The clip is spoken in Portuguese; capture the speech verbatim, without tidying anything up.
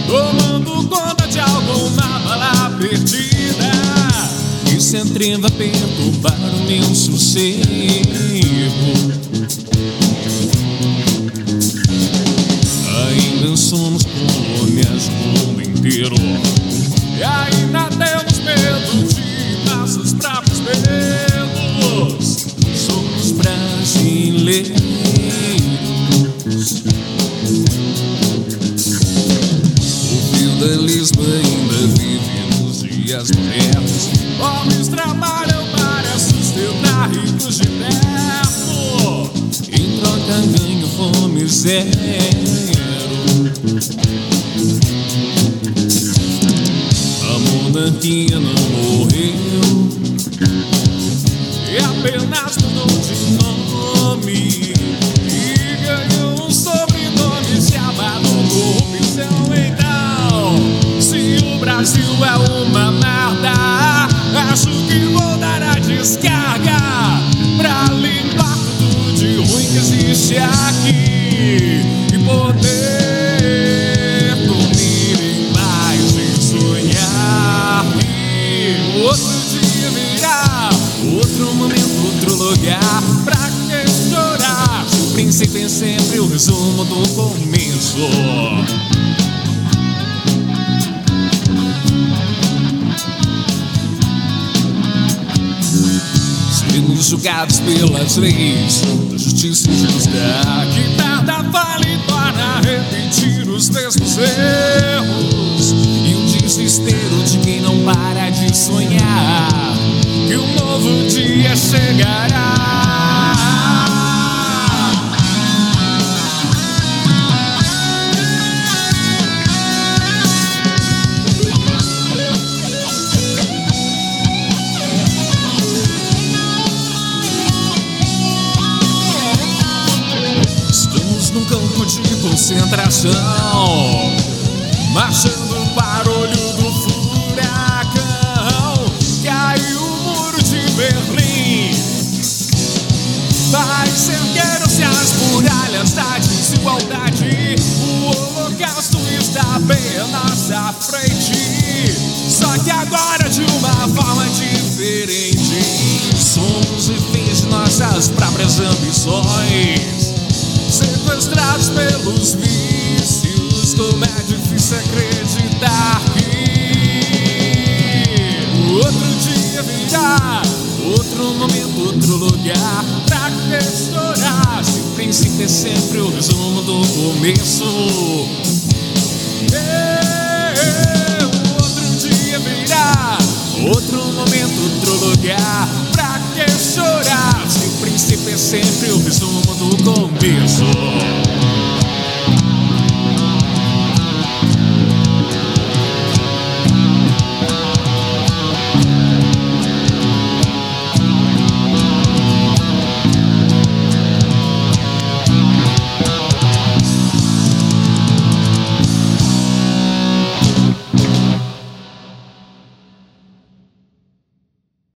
tomando conta de alguma bala perdida. Isso entrava perto para o meu sossego. Ainda somos colônias no mundo inteiro, e ainda temos medo de nossos próprios medos. Somos brasileiros. O feudalismo ainda vive nos dias modernos. Homens trabalham para sustentar ricos de perto, em troca ganho fome zero. A monarquia não morreu e apenas mudou de nome, e ganhou um sobrenome chamado corrupção. Então, se o Brasil é uma merda, acho que vou dar a descarga pra limpar tudo de ruim que existe aqui e poder dormir em paz e sonhar. E outro dia virá, outro momento, outro lugar. Pra que chorar? Se o princípio é sempre o resumo do começo. Seremos julgados pelas leis da justiça injusta, que nada vale e torna a repetir os mesmos erros. E o desespero de quem não para de sonhar que um novo dia chegará. Concentração, marchando para o olho do furacão. Caiu o muro de Berlim, mas ergueram-se as muralhas da desigualdade. O holocausto está bem à nossa frente, só que agora de uma forma diferente. Somos reféns de nossas próprias ambições, sequestrados pelos vícios. Como é difícil acreditar que outro dia virá, outro momento, outro lugar. Pra que chorar se o princípio é sempre o resumo do começo? É, outro dia virá, outro momento, outro lugar. Pra que chorar se o princípio é sempre o resumo do começo?